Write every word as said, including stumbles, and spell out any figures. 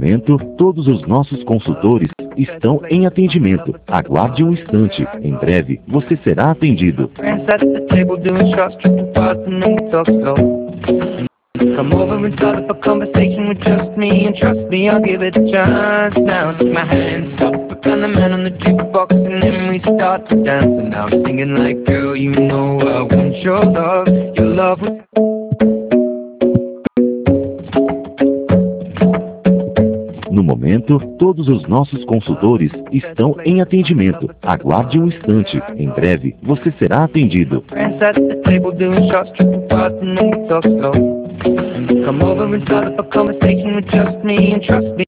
momento, todos os nossos consultores estão em atendimento. Aguarde um instante. Em breve, você será atendido. Come over and start up a conversation with just me, and trust me, I'll give it a chance. Now take my hand, stop it, and the man on the jukebox, and then we start to dance. And now I'm singing like, girl, you know I want your love, your love was... No momento, todos os nossos consultores estão em atendimento. Aguarde um instante. Em breve, você será atendido. Come over and start up a conversation with just me, and trust me,